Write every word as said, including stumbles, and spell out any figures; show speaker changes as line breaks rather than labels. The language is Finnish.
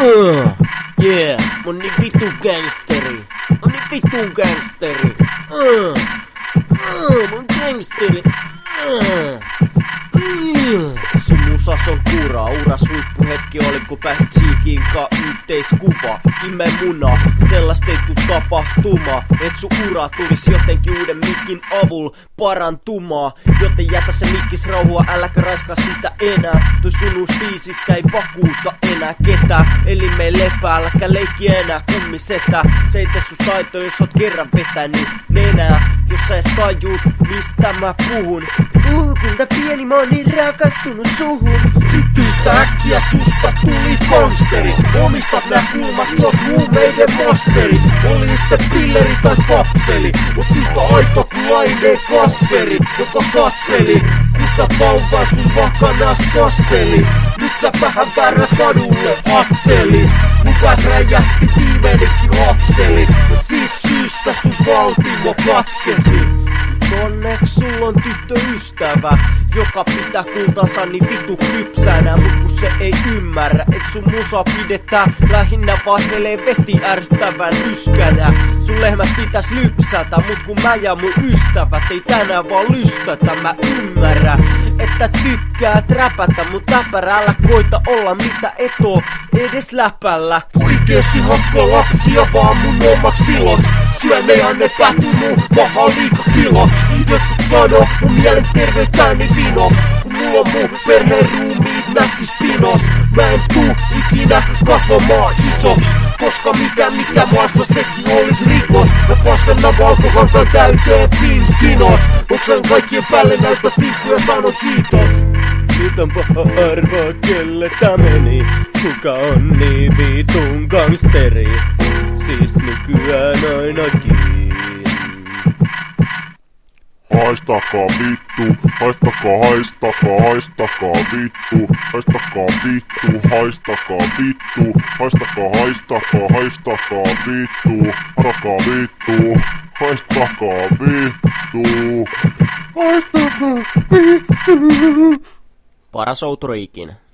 Uh, yeah, mä oon niin vittu gangsteri. Mä oon niin vittu gangsteri. Uh, uh, mä oon gangsteri. Uh, uh. Sun musas on kuraa, uras huippuhetki oli kun pääsit Cheekin kaa yhteiskuva. Ime muna, sellaista ei tuu tapahtumaa. Et sun ura tulis jotenkin uuden mikin avulla parantumaa. Joten jätä se mikkis rauhua, äläkä raiskaa sitä enää. Toi sun uus biisiskä ei vakuuta enää ketään. Eli me lepää, äläkä leikki enää kummisetä. Se ei tee sus taito, jos oot kerran vetänyt nenää. Jos sä ees tajuut, mistä mä puhun. Uh, kulta pieni, mä oon niin rakastunut suhun.
Sitten yhtä äkkiä susta tuli gangsteri. Omistat nää kulmat, oot huumeiden masteri. Oli sitten pilleri tai kapseli, mut yhtä aito kuin Laineen Kasperi, joka katseli, kun sä vauvan sun vakanas kastelit. Nyt sä vähän väärä kadulle astelit. Mun pääs räjähti viimeinenkin akseli, ja siitä syystä sun valtimo katkesi.
Onneksi sulla on tyttöystävä, joka pitää kultansa niin vitu kypsänä. Mut kun se ei ymmärrä, et sun musa pidetään lähinnä vaihdelee veti ärsyttävän yskänä. Sun lehmät pitäis lypsätä, mut kun mä ja mun ystävät ei tänään vaan lystätä. Mä ymmärrän, että tykkäät räpätä, mut täpärällä koita olla mitä et oo edes läpällä.
Oikeesti hakkaa lapsia vaan mun omaks iloks. Syön ne ja ne päätyy mun maha liikakiloks. Jotkut sanoo mun mielenterveyttäni vinoks, kun mulla on mun perheen ruumiit nättis pinos. Mä en tuu ikinä kasvamaan isoks, koska mikä mikä maassa sekin olis rikos. Mä paskannan valkokankaan täyteen finkinos. Oksan kaikkien päälle näyttä finkkuja, sano kiitos.
Nyt on paha arvaa kelle tää meni. Kuka on niin vitun gangsteri? Siis nykyään ainakin.
Haistakaa vittu, haistakaa, haistakaa, haistakaa vittu, haistakaa vittu, haistakaa vittu, haistakaa, haistakaa, haistakaa vittu, haistakaa vittu, haistakaa vittu, haistakaa vittu.
Paras outro ikinä.